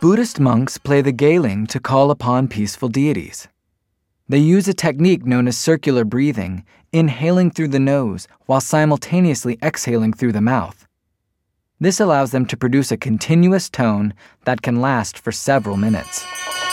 Buddhist monks play the galing to call upon peaceful deities. They use a technique known as circular breathing, inhaling through the nose while simultaneously exhaling through the mouth. This allows them to produce a continuous tone that can last for several minutes.